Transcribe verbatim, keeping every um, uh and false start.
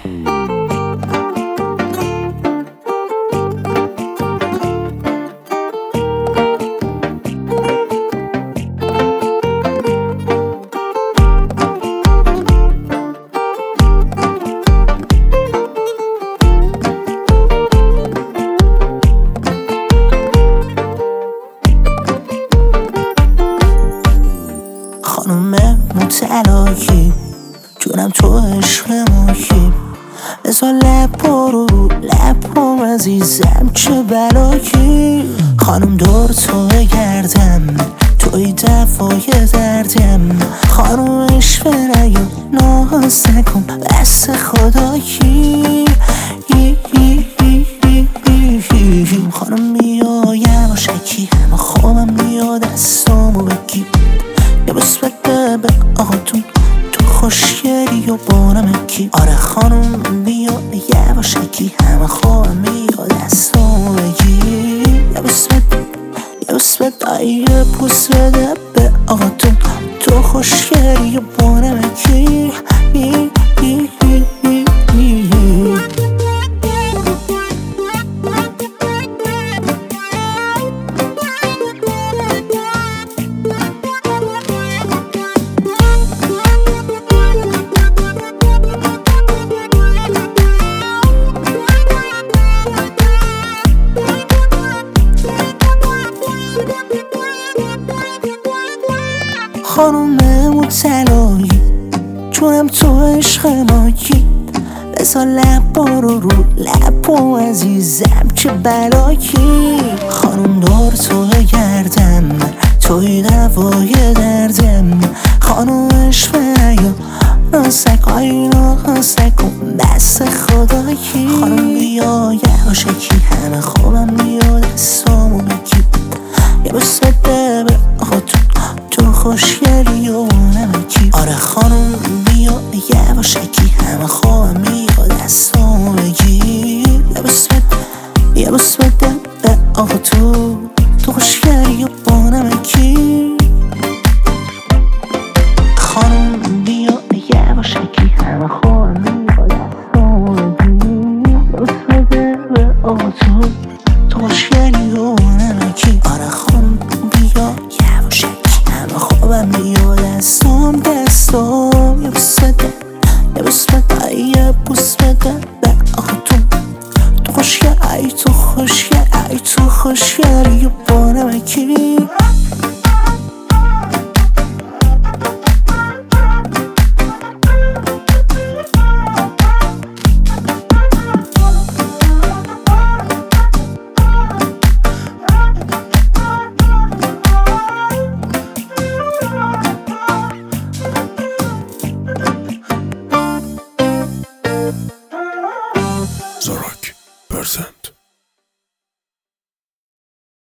خانوم متلاکی جونم تو عشق ماهی بذار لب رو رو لبم عزیزم چه بلاکی خانوم دور تو گردم توی دفای دردم خانوم عشق نیا ناز نکن بس خدایی خانوم بیا یواشکی همه خوابم بیا دستامو بگی یه بس بده به آقاتون تو خوشگلی و بانمکی آره خانوم بیا یواشکی همه خوابم بیا دستامو بگی یه بس بده یه بس بده یه بوس بده به آقاتون تو خوشگلی و بانمکی خانوم متلاکی جونم تو عشق ماهی بذار لب رو رو لبم عزیزم چه بلاکی خانوم دور تو گردم توی دوای دردم خانوم عشق نیا نازکای نازکم بس خدایی خانوم بیا یواشکی همه خوابم بیا دستامو بگی یه بس بده به آقاتون تو خوشگلی و نمکی آره خانوم بیا یواشکی همه خوابم بیا دستامو بگی یه بس بده یه بس بده به آقاتون تو خوشگلی و بانمکی خانوم بیا یواشکی همه خوابم بیا دستامو بگی یه بس بده به آقاتون تو خوشگلی و بانمکی آره خانوم بیا یواشکی همه خوابم بیا دستام دستام یه بوس بده یه بوس بده یه بوس بده به آقاتون تو خوشگل ای تو خوشگل ای تو خوشگلی و بانمکی Zorak person.